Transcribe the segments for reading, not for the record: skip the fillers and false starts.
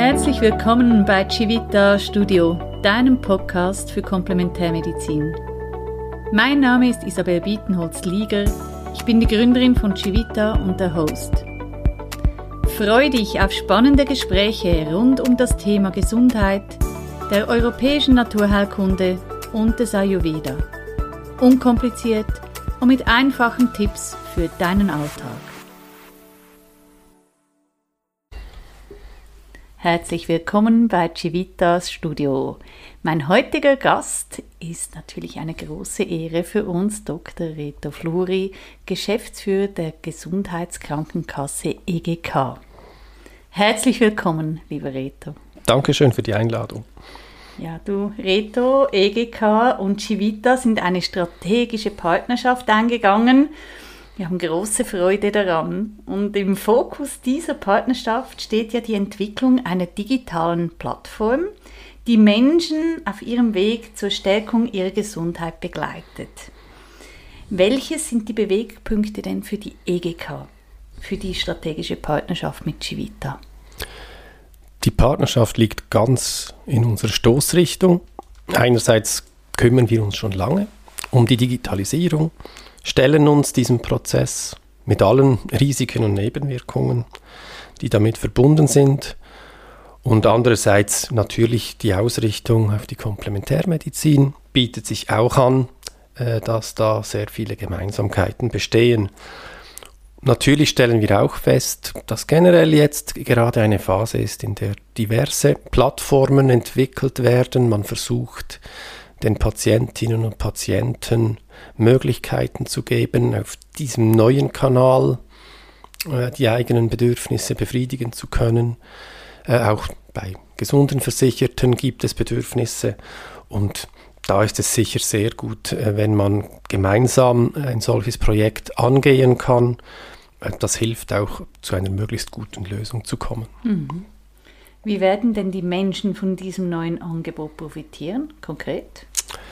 Herzlich willkommen bei Civita Studio, deinem Podcast für Komplementärmedizin. Mein Name ist Isabel Bietenholz-Lieger, ich bin die Gründerin von Civita und der Host. Freue dich auf spannende Gespräche rund um das Thema Gesundheit, der europäischen Naturheilkunde und des Ayurveda. Unkompliziert und mit einfachen Tipps für deinen Alltag. Herzlich willkommen bei Civitas Studio. Mein heutiger Gast ist natürlich eine große Ehre für uns, Dr. Reto Fluri, Geschäftsführer der Gesundheitskrankenkasse EGK. Herzlich willkommen, lieber Reto. Dankeschön für die Einladung. Ja, du, Reto, EGK und Civita sind eine strategische Partnerschaft eingegangen. Wir haben große Freude daran. Und im Fokus dieser Partnerschaft steht ja die Entwicklung einer digitalen Plattform, die Menschen auf ihrem Weg zur Stärkung ihrer Gesundheit begleitet. Welche sind die Bewegpunkte denn für die EGK, für die strategische Partnerschaft mit Civita? Die Partnerschaft liegt ganz in unserer Stoßrichtung. Einerseits kümmern wir uns schon lange um die Digitalisierung, stellen uns diesem Prozess mit allen Risiken und Nebenwirkungen, die damit verbunden sind. Und andererseits natürlich die Ausrichtung auf die Komplementärmedizin bietet sich auch an, dass da sehr viele Gemeinsamkeiten bestehen. Natürlich stellen wir auch fest, dass generell jetzt gerade eine Phase ist, in der diverse Plattformen entwickelt werden. Man versucht, den Patientinnen und Patienten Möglichkeiten zu geben, auf diesem neuen Kanal die eigenen Bedürfnisse befriedigen zu können. Auch bei gesunden Versicherten gibt es Bedürfnisse und da ist es sicher sehr gut, wenn man gemeinsam ein solches Projekt angehen kann. Das hilft auch, zu einer möglichst guten Lösung zu kommen. Mhm. Wie werden denn die Menschen von diesem neuen Angebot profitieren, konkret?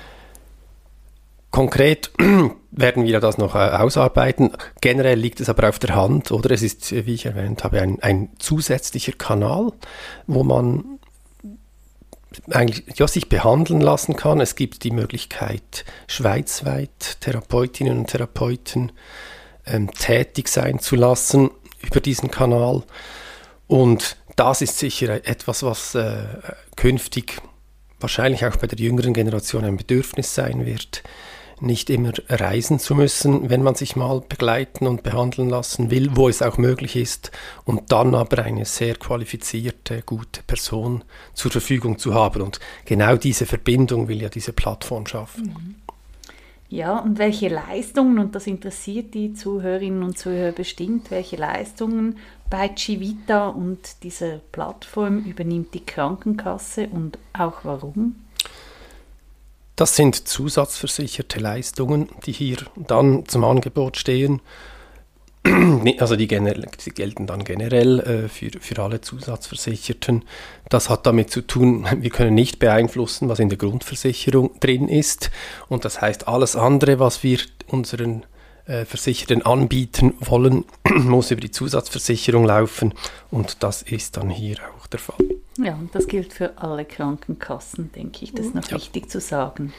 Konkret werden wir das noch ausarbeiten. Generell liegt es aber auf der Hand, oder? Es ist, wie ich erwähnt habe, ein zusätzlicher Kanal, wo man eigentlich sich behandeln lassen kann. Es gibt die Möglichkeit, schweizweit Therapeutinnen und Therapeuten tätig sein zu lassen über diesen Kanal. Und das ist sicher etwas, was künftig wahrscheinlich auch bei der jüngeren Generation ein Bedürfnis sein wird, nicht immer reisen zu müssen, wenn man sich mal begleiten und behandeln lassen will, wo es auch möglich ist, und dann aber eine sehr qualifizierte, gute Person zur Verfügung zu haben. Und genau diese Verbindung will ja diese Plattform schaffen. Ja, und welche Leistungen, und das interessiert die Zuhörerinnen und Zuhörer bestimmt, welche Leistungen bei Civita und dieser Plattform übernimmt die Krankenkasse und auch warum? Das sind zusatzversicherte Leistungen, die hier dann zum Angebot stehen. Also die gelten dann generell für alle Zusatzversicherten. Das hat damit zu tun, wir können nicht beeinflussen, was in der Grundversicherung drin ist. Und das heißt, alles andere, was wir unseren Versicherten anbieten wollen, muss über die Zusatzversicherung laufen. Und das ist dann hier auch der Fall. Ja, und das gilt für alle Krankenkassen, denke ich. Das ist noch wichtig zu sagen.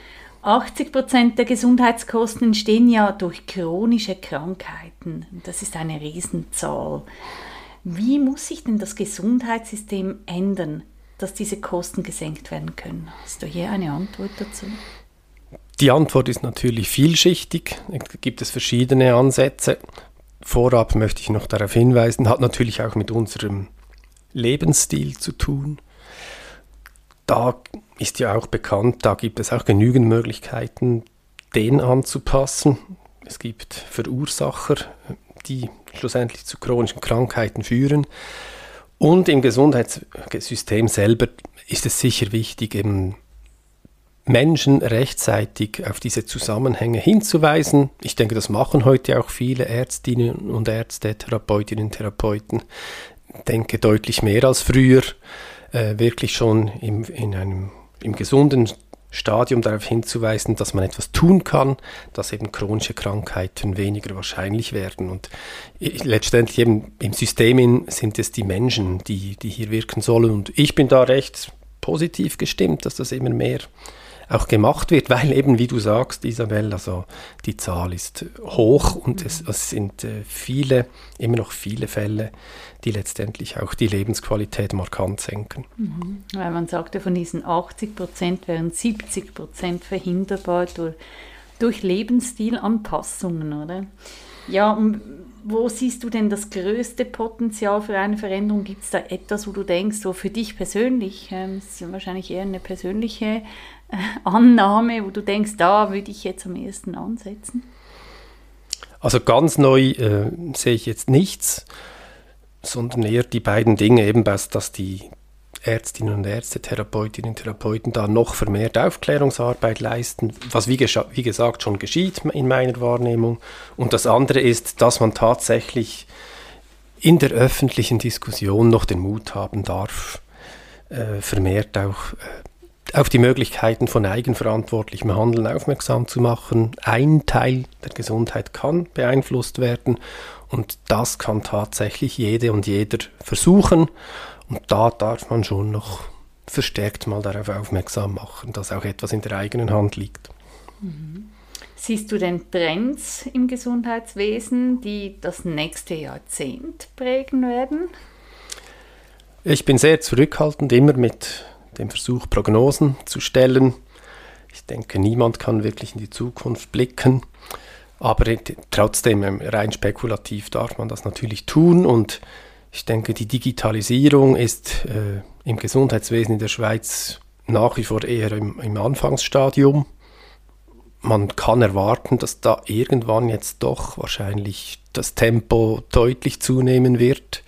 80% der Gesundheitskosten entstehen ja durch chronische Krankheiten. Das ist eine Riesenzahl. Wie muss sich denn das Gesundheitssystem ändern, dass diese Kosten gesenkt werden können? Hast du hier eine Antwort dazu? Die Antwort ist natürlich vielschichtig. Da gibt es verschiedene Ansätze. Vorab möchte ich noch darauf hinweisen, hat natürlich auch mit unserem Lebensstil zu tun. Da ist ja auch bekannt, da gibt es auch genügend Möglichkeiten, den anzupassen. Es gibt Verursacher, die schlussendlich zu chronischen Krankheiten führen. Und im Gesundheitssystem selber ist es sicher wichtig, eben Menschen rechtzeitig auf diese Zusammenhänge hinzuweisen. Ich denke, das machen heute auch viele Ärztinnen und Ärzte, Therapeutinnen und Therapeuten. Ich denke deutlich mehr als früher, wirklich schon im gesunden Stadium darauf hinzuweisen, dass man etwas tun kann, dass eben chronische Krankheiten weniger wahrscheinlich werden. Und letztendlich eben im System sind es die Menschen, die hier wirken sollen. Und ich bin da recht positiv gestimmt, dass das immer mehr auch gemacht wird, weil eben, wie du sagst, Isabel, also die Zahl ist hoch und es sind immer noch viele Fälle, die letztendlich auch die Lebensqualität markant senken. Weil man sagte, von diesen 80% wären 70% verhinderbar durch Lebensstilanpassungen, oder? Ja, und wo siehst du denn das größte Potenzial für eine Veränderung? Gibt es da etwas, wo du denkst, so für dich persönlich, das ist ja wahrscheinlich eher eine persönliche Annahme, wo du denkst, da würde ich jetzt am ehesten ansetzen? Also ganz neu sehe ich jetzt nichts, sondern eher die beiden Dinge, eben dass die Ärztinnen und Ärzte, Therapeutinnen und Therapeuten da noch vermehrt Aufklärungsarbeit leisten, was wie gesagt schon geschieht in meiner Wahrnehmung. Und das andere ist, dass man tatsächlich in der öffentlichen Diskussion noch den Mut haben darf, vermehrt auch auf die Möglichkeiten von eigenverantwortlichem Handeln aufmerksam zu machen. Ein Teil der Gesundheit kann beeinflusst werden und das kann tatsächlich jede und jeder versuchen. Und da darf man schon noch verstärkt mal darauf aufmerksam machen, dass auch etwas in der eigenen Hand liegt. Siehst du denn Trends im Gesundheitswesen, die das nächste Jahrzehnt prägen werden? Ich bin sehr zurückhaltend, immer mit dem Versuch, Prognosen zu stellen. Ich denke, niemand kann wirklich in die Zukunft blicken. Aber trotzdem, rein spekulativ darf man das natürlich tun. Und ich denke, die Digitalisierung ist im Gesundheitswesen in der Schweiz nach wie vor eher im Anfangsstadium. Man kann erwarten, dass da irgendwann jetzt doch wahrscheinlich das Tempo deutlich zunehmen wird.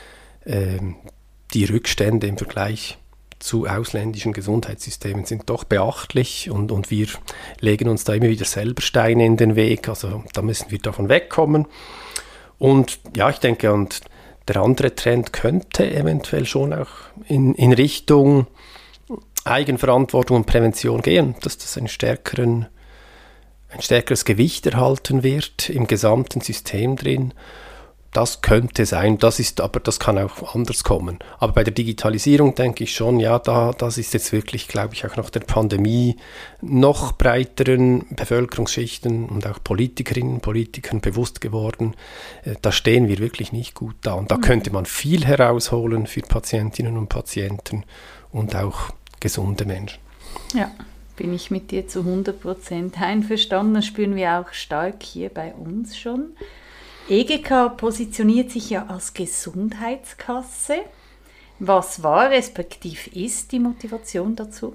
Die Rückstände im Vergleich zu ausländischen Gesundheitssystemen sind doch beachtlich und wir legen uns da immer wieder selber Steine in den Weg, also da müssen wir davon wegkommen. Und ja, ich denke, und der andere Trend könnte eventuell schon auch in Richtung Eigenverantwortung und Prävention gehen, dass das ein stärkeres Gewicht erhalten wird im gesamten System drin. Das könnte sein, aber das kann auch anders kommen. Aber bei der Digitalisierung denke ich schon, ja, das ist jetzt wirklich, glaube ich, auch nach der Pandemie noch breiteren Bevölkerungsschichten und auch Politikerinnen und Politikern bewusst geworden. Da stehen wir wirklich nicht gut da. Und da könnte man viel herausholen für Patientinnen und Patienten und auch gesunde Menschen. Ja, bin ich mit dir zu 100% einverstanden. Das spüren wir auch stark hier bei uns schon. EGK positioniert sich ja als Gesundheitskasse. Was war respektive ist die Motivation dazu?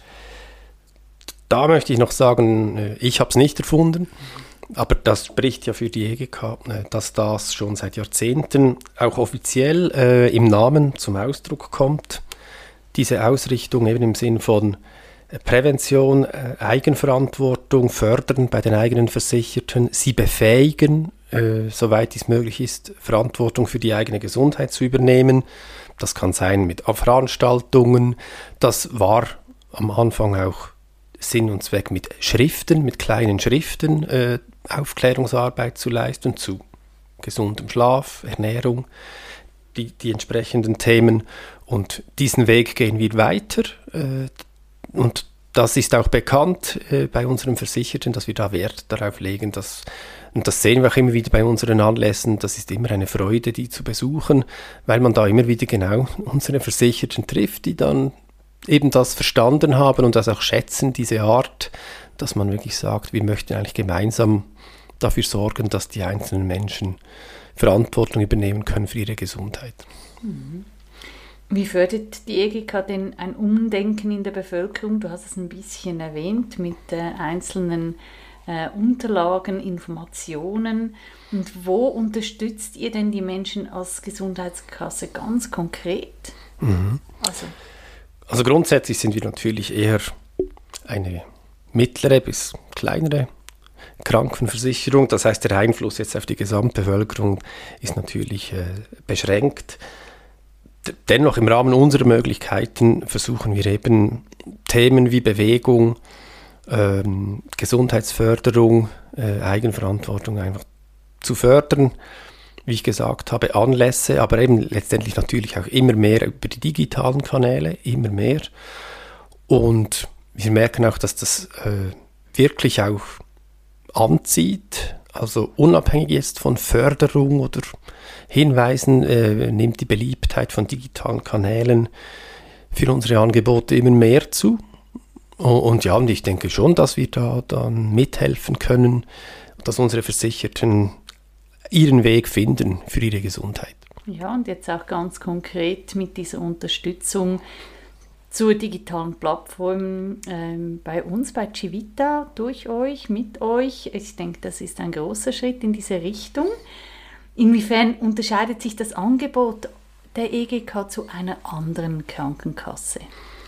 Da möchte ich noch sagen, ich habe es nicht erfunden, aber das spricht ja für die EGK, dass das schon seit Jahrzehnten auch offiziell im Namen zum Ausdruck kommt. Diese Ausrichtung eben im Sinn von Prävention, Eigenverantwortung fördern bei den eigenen Versicherten, sie befähigen, soweit es möglich ist, Verantwortung für die eigene Gesundheit zu übernehmen. Das kann sein mit Veranstaltungen. Das war am Anfang auch Sinn und Zweck mit Schriften, mit kleinen Schriften, Aufklärungsarbeit zu leisten zu gesundem Schlaf, Ernährung, die entsprechenden Themen. Und diesen Weg gehen wir weiter. Und das ist auch bekannt bei unseren Versicherten, dass wir da Wert darauf legen, und das sehen wir auch immer wieder bei unseren Anlässen, das ist immer eine Freude, die zu besuchen, weil man da immer wieder genau unsere Versicherten trifft, die dann eben das verstanden haben und das auch schätzen, diese Art, dass man wirklich sagt, wir möchten eigentlich gemeinsam dafür sorgen, dass die einzelnen Menschen Verantwortung übernehmen können für ihre Gesundheit. Wie fördert die EGK denn ein Umdenken in der Bevölkerung? Du hast es ein bisschen erwähnt mit einzelnen Unterlagen, Informationen. Und wo unterstützt ihr denn die Menschen als Gesundheitskasse ganz konkret? Also grundsätzlich sind wir natürlich eher eine mittlere bis kleinere Krankenversicherung. Das heißt, der Einfluss jetzt auf die Gesamtbevölkerung ist natürlich beschränkt. dennoch im Rahmen unserer Möglichkeiten versuchen wir eben Themen wie Bewegung, Gesundheitsförderung, Eigenverantwortung einfach zu fördern. Wie ich gesagt habe, Anlässe, aber eben letztendlich natürlich auch immer mehr über die digitalen Kanäle, immer mehr. Und wir merken auch, dass das wirklich auch anzieht, also unabhängig jetzt von Förderung oder Hinweisen, nimmt die Beliebtheit von digitalen Kanälen für unsere Angebote immer mehr zu. Und ja, und ich denke schon, dass wir da dann mithelfen können, dass unsere Versicherten ihren Weg finden für ihre Gesundheit. Ja, und jetzt auch ganz konkret mit dieser Unterstützung zur digitalen Plattform bei uns, bei Civita, durch euch, mit euch. Ich denke, das ist ein großer Schritt in diese Richtung. Inwiefern unterscheidet sich das Angebot der EGK zu einer anderen Krankenkasse?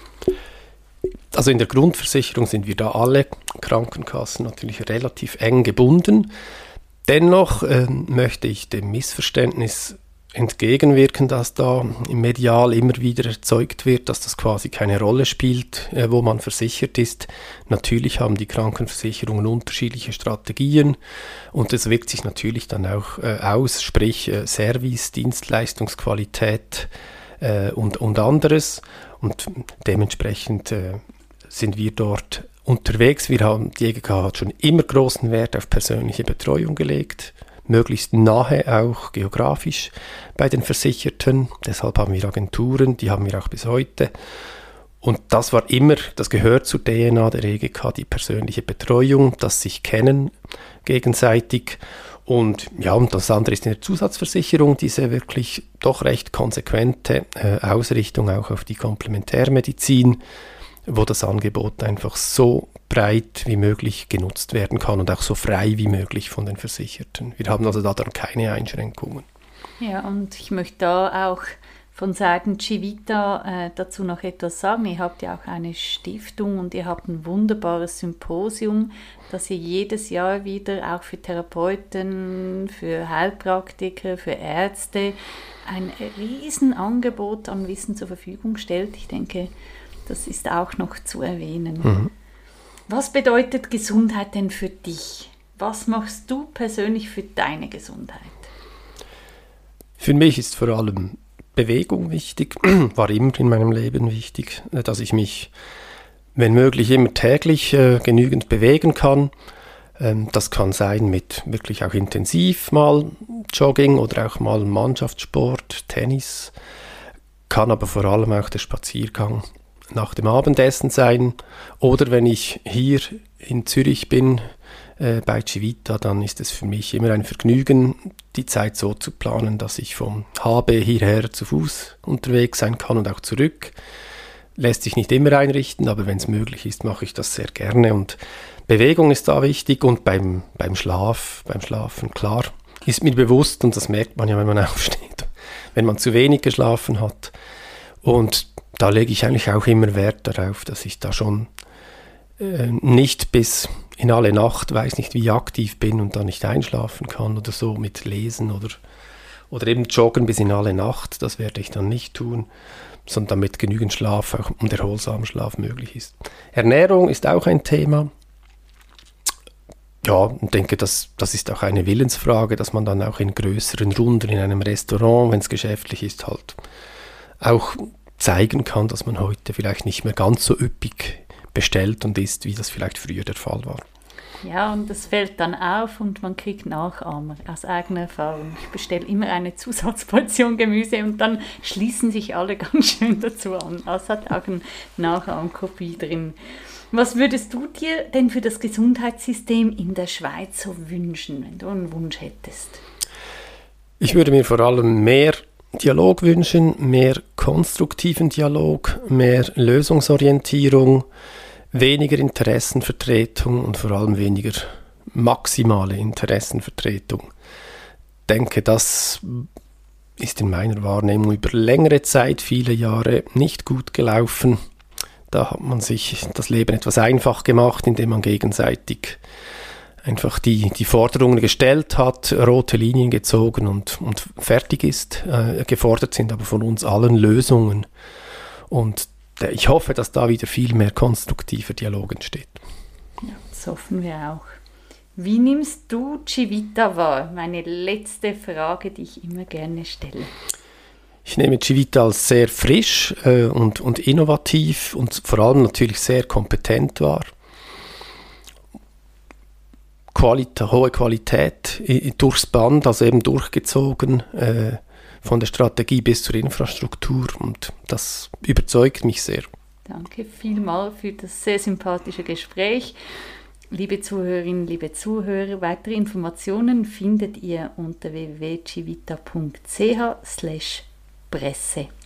Also in der Grundversicherung sind wir da alle Krankenkassen natürlich relativ eng gebunden. Dennoch möchte ich dem Missverständnis entgegenwirken, dass da medial immer wieder erzeugt wird, dass das quasi keine Rolle spielt, wo man versichert ist. Natürlich haben die Krankenversicherungen unterschiedliche Strategien und das wirkt sich natürlich dann auch aus, sprich Service, Dienstleistungsqualität und anderes. Und dementsprechend sind wir dort unterwegs. Die EGK hat schon immer großen Wert auf persönliche Betreuung gelegt, möglichst nahe auch geografisch bei den Versicherten. Deshalb haben wir Agenturen, die haben wir auch bis heute. Und das gehört zur DNA der EGK, die persönliche Betreuung, das sich kennen gegenseitig. Und ja, und das andere ist in der Zusatzversicherung diese wirklich doch recht konsequente Ausrichtung auch auf die Komplementärmedizin, wo das Angebot einfach so breit wie möglich genutzt werden kann und auch so frei wie möglich von den Versicherten. Wir haben also da dann keine Einschränkungen. Ja, und ich möchte da auch von Seiten Civita dazu noch etwas sagen. Ihr habt ja auch eine Stiftung und ihr habt ein wunderbares Symposium, das ihr jedes Jahr wieder auch für Therapeuten, für Heilpraktiker, für Ärzte ein Riesenangebot an Wissen zur Verfügung stellt. Ich denke, das ist auch noch zu erwähnen. Mhm. Was bedeutet Gesundheit denn für dich? Was machst du persönlich für deine Gesundheit? Für mich ist vor allem Bewegung wichtig, war immer in meinem Leben wichtig, dass ich mich, wenn möglich, immer täglich genügend bewegen kann. Das kann sein mit wirklich auch intensiv mal Jogging oder auch mal Mannschaftssport, Tennis, kann aber vor allem auch der Spaziergang nach dem Abendessen sein. Oder wenn ich hier in Zürich bin, bei Civita, dann ist es für mich immer ein Vergnügen, die Zeit so zu planen, dass ich vom HB hierher zu Fuß unterwegs sein kann und auch zurück. Lässt sich nicht immer einrichten, aber wenn es möglich ist, mache ich das sehr gerne. Und Bewegung ist da wichtig und beim Schlafen, klar, ist mir bewusst, und das merkt man ja, wenn man aufsteht, wenn man zu wenig geschlafen hat. Und da lege ich eigentlich auch immer Wert darauf, dass ich da schon nicht bis in alle Nacht, weiß nicht wie aktiv bin und dann nicht einschlafen kann oder so mit Lesen oder eben joggen bis in alle Nacht, das werde ich dann nicht tun, sondern damit genügend Schlaf auch und erholsamer Schlaf möglich ist. Ernährung ist auch ein Thema. Ja, ich denke, das ist auch eine Willensfrage, dass man dann auch in größeren Runden in einem Restaurant, wenn es geschäftlich ist, halt auch zeigen kann, dass man heute vielleicht nicht mehr ganz so üppig bestellt und isst, wie das vielleicht früher der Fall war. Ja, und das fällt dann auf und man kriegt Nachahmer aus eigener Erfahrung. Ich bestelle immer eine Zusatzportion Gemüse und dann schließen sich alle ganz schön dazu an. Es hat auch eine Nachahmkopie drin. Was würdest du dir denn für das Gesundheitssystem in der Schweiz so wünschen, wenn du einen Wunsch hättest? Ich würde mir vor allem mehr Dialog wünschen, mehr konstruktiven Dialog, mehr Lösungsorientierung, weniger Interessenvertretung und vor allem weniger maximale Interessenvertretung. Ich denke, das ist in meiner Wahrnehmung über längere Zeit, viele Jahre nicht gut gelaufen. Da hat man sich das Leben etwas einfach gemacht, indem man gegenseitig einfach die Forderungen gestellt hat, rote Linien gezogen und fertig ist. Gefordert sind aber von uns allen Lösungen. Und ich hoffe, dass da wieder viel mehr konstruktiver Dialog entsteht. Ja, das hoffen wir auch. Wie nimmst du Civita wahr? Meine letzte Frage, die ich immer gerne stelle. Ich nehme Civita als sehr frisch und innovativ und vor allem natürlich sehr kompetent wahr. Hohe Qualität durchs Band, also eben durchgezogen von der Strategie bis zur Infrastruktur, und das überzeugt mich sehr. Danke vielmals für das sehr sympathische Gespräch. Liebe Zuhörerinnen, liebe Zuhörer, weitere Informationen findet ihr unter www.civita.ch/Presse.